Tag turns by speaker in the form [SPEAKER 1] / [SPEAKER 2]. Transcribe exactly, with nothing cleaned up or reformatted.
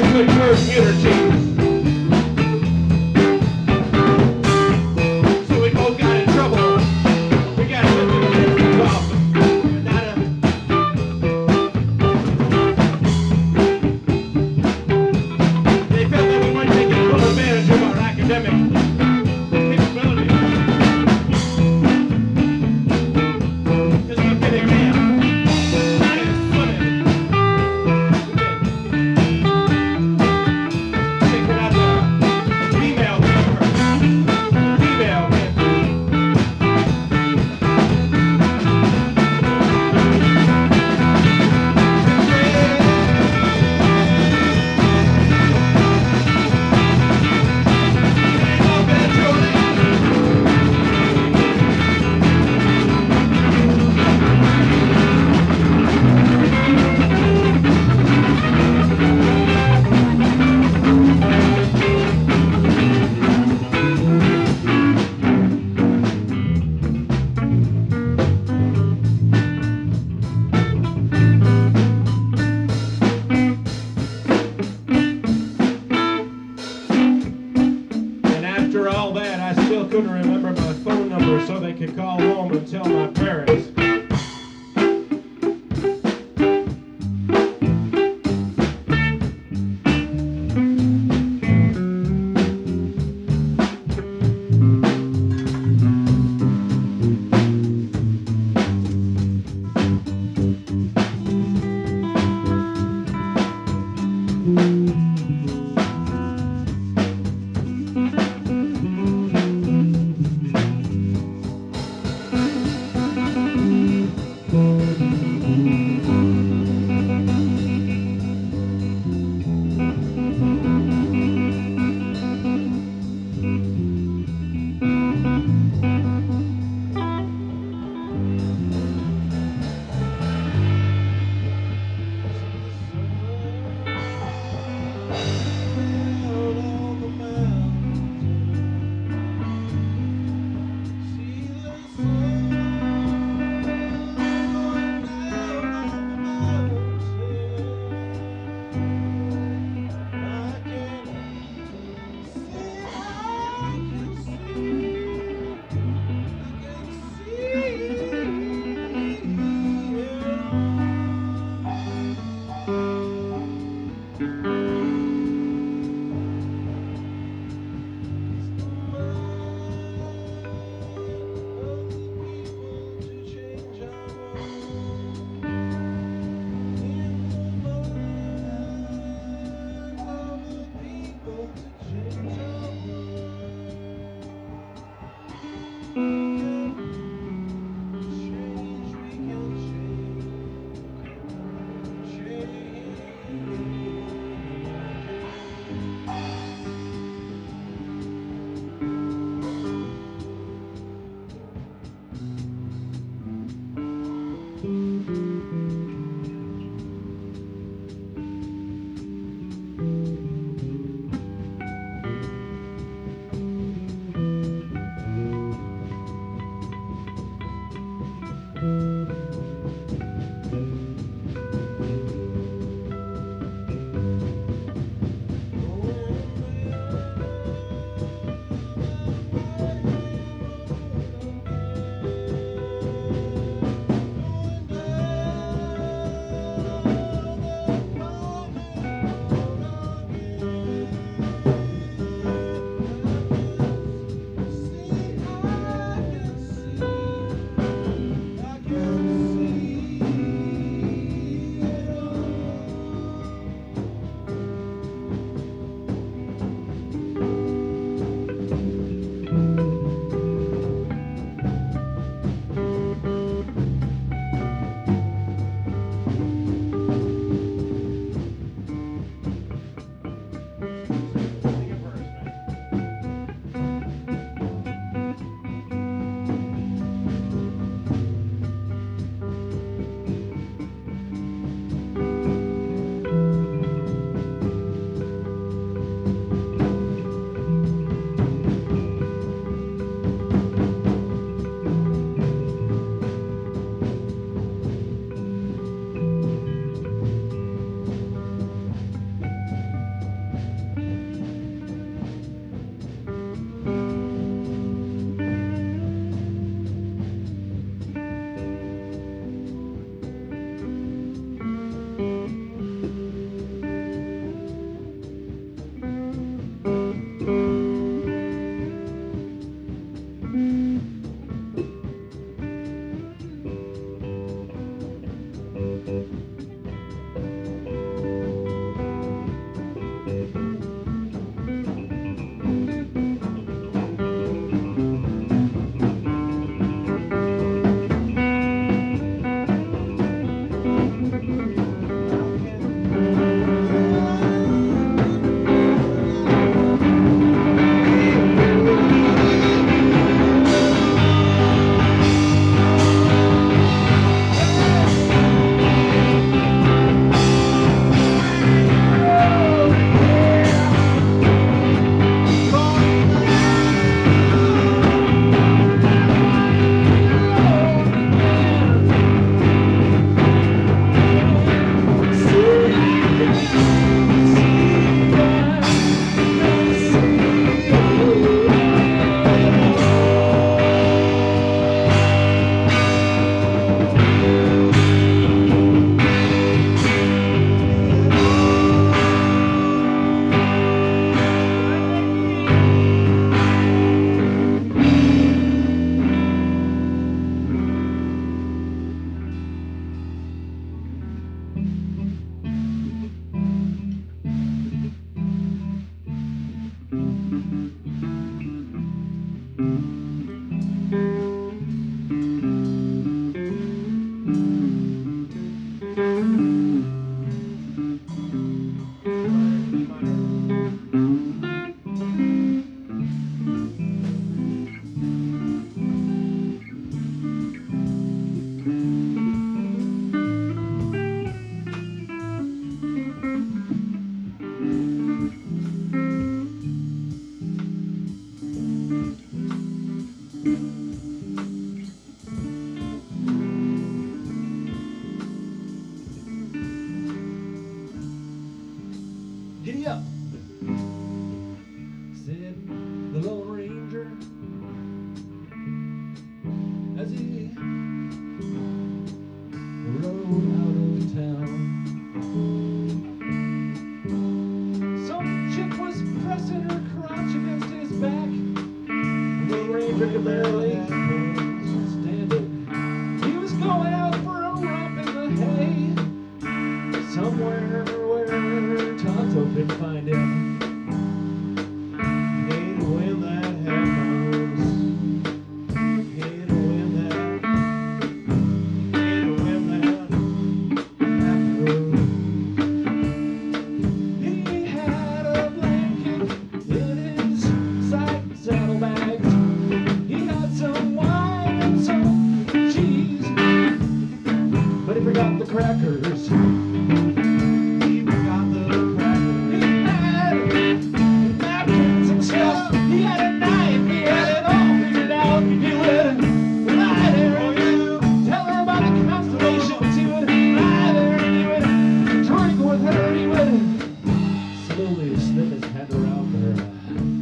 [SPEAKER 1] good for unity. So we both got in trouble. We got sent to the principal's office. Not a... They felt that we weren't taking full advantage of our academic capabilities. Just look at exam. And swimming. Taking out the female paper. Female paper. And after all that, I still couldn't remember my phone number so they could call home and tell my parents.
[SPEAKER 2] Said the Lone Ranger as he rode out of town. Some chick was pressing her crotch against his back. The Lone Ranger could barely stand it. He was going out for a romp in the hay, somewhere where Tonto could find him. Hate when that happens. Hate when that. Hate when that happens. He had a blanket in his side saddlebags. He had some wine and some cheese, but he forgot the crackers. He forgot the crackers. He had napkins and stuff. He had a knife. He had it all figured out. He would lie there and he would tell her about the constellations. He would lie there and he would drink with her. He would slowly slip his head around her